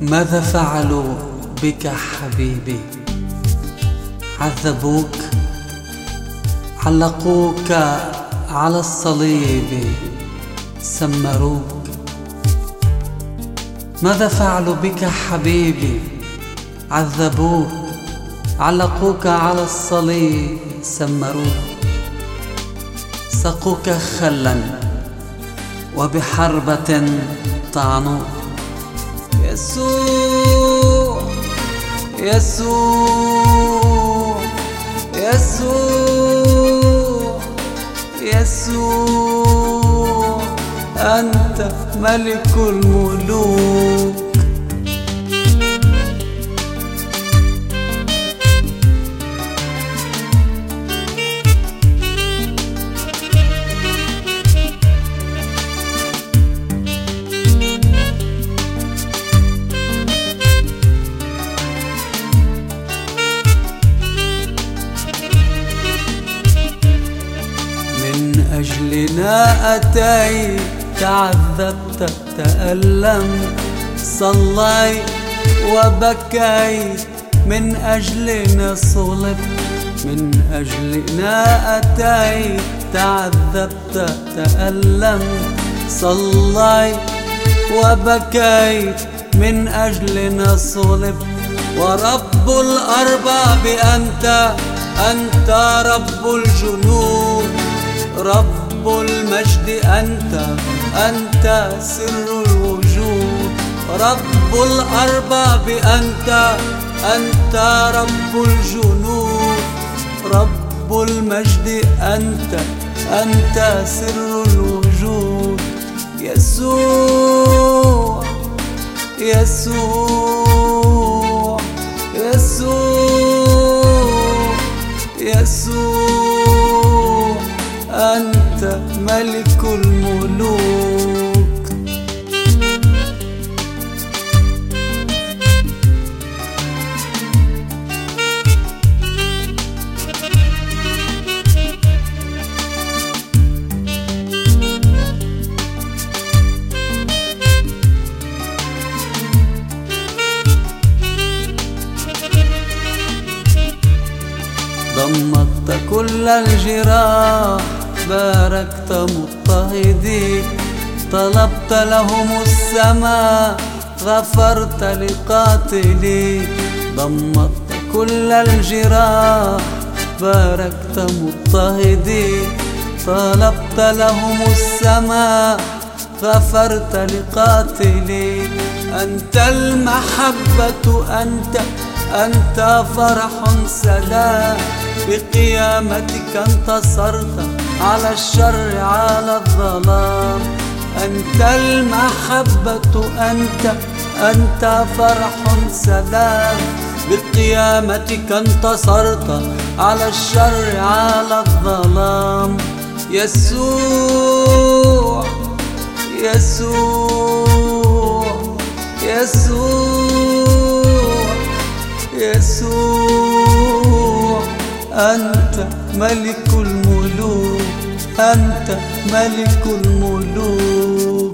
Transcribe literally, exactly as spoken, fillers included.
ماذا فعلوا بك حبيبي؟ عذبوك، علقوك على الصليب، سمروك. ماذا فعلوا بك حبيبي؟ عذبوك، علقوك على الصليب، سمروك. سقوك خلا وبحربة طعنوك. يسوع يسوع يسوع يسوع، أنت ملك الملوك. من أجلنا أتيت، تعذبت، تألمت، صليت وبكيت، من أجلنا صلبت. من أجلنا أتيت، تعذبت، تألمت، صليت وبكيت، من أجلنا صلبت. ورب الأرباب أنت، أنت رب الجنود، رب المجد أنت، أنت سر الوجود. رب الأرباب أنت، أنت رب الجنود، رب المجد أنت، أنت سر الوجود. يسوع يسوع يسوع يسوع، أنت ملك الملوك. ضمدت كل الجراح، باركت مضطهدي، طلبت لهم السماء، غفرت لقاتلي. ضمدت كل الجراح، باركت مضطهدي، طلبت لهم السماء، غفرت لقاتلي. أنت المحبة، أنت أنت فرح سلام، بقيامتك انتصرت على الشر، على الظلام. أنت المحبة، أنت أنت فرح سلام، بقيامتك انتصرت على الشر، على الظلام. يسوع يسوع يسوع يسوع، أنت ملك الملوك، أنت ملك الملوك.